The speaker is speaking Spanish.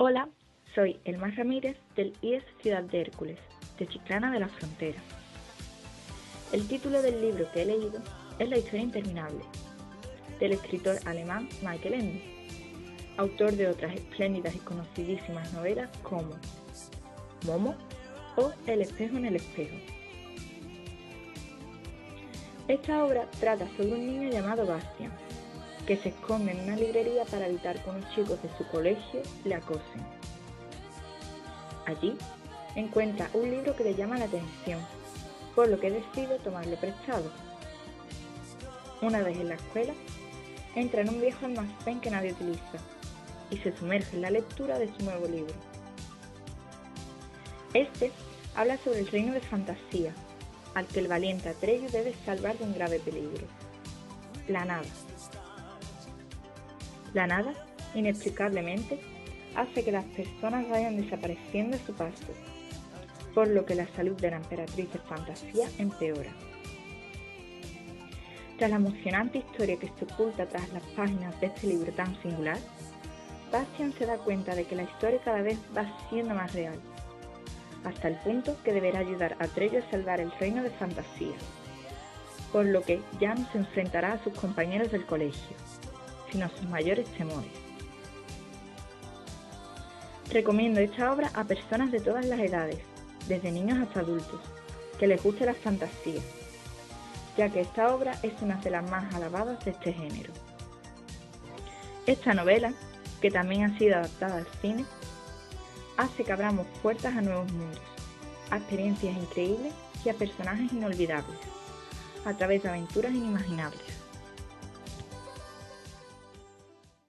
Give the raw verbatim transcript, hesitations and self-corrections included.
Hola, soy Elma Ramírez del I E S Ciudad de Hércules, de Chiclana de la Frontera. El título del libro que he leído es La historia interminable, del escritor alemán Michael Ende, autor de otras espléndidas y conocidísimas novelas como Momo o El espejo en el espejo. Esta obra trata sobre un niño llamado Bastian, que se esconde en una librería para evitar que unos chicos de su colegio le acosen. Allí encuentra un libro que le llama la atención, por lo que decide tomarlo prestado. Una vez en la escuela, entra en un viejo almacén que nadie utiliza y se sumerge en la lectura de su nuevo libro. Este habla sobre el reino de fantasía, al que el valiente Atreyu debe salvar de un grave peligro: la nada. La nada, inexplicablemente, hace que las personas vayan desapareciendo a su paso, por lo que la salud de la emperatriz de fantasía empeora. Tras la emocionante historia que se oculta tras las páginas de este libro tan singular, Bastian se da cuenta de que la historia cada vez va siendo más real, hasta el punto que deberá ayudar a Atreyu a salvar el reino de fantasía, por lo que ya no se enfrentará a sus compañeros del colegio, sino a sus mayores temores. Recomiendo esta obra a personas de todas las edades, desde niños hasta adultos, que les guste la fantasía, ya que esta obra es una de las más alabadas de este género. Esta novela, que también ha sido adaptada al cine, hace que abramos puertas a nuevos mundos, a experiencias increíbles y a personajes inolvidables, a través de aventuras inimaginables.